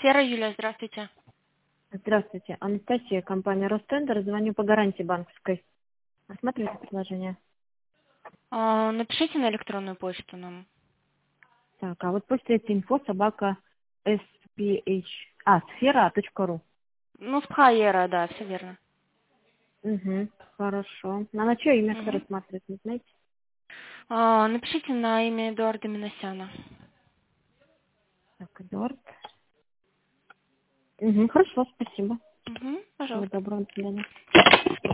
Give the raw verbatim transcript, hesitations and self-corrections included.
Сфера, Юлия, здравствуйте. Здравствуйте, Анастасия, компания Ростендер. Звоню по гарантии банковской. Осмотрите предложение. А, напишите на электронную почту нам. Так, а вот после этой инфо собака sph, а, сфера.ру. Ну, с Пхаера, да, все верно. Угу, хорошо. А на чье имя, кто Мгм. рассматривает, не знаете? А, напишите на имя Эдуарда Миносяна. Так, Эдуард. Угу, хорошо, спасибо. Угу, Всего пожалуйста. доброго, до свидания.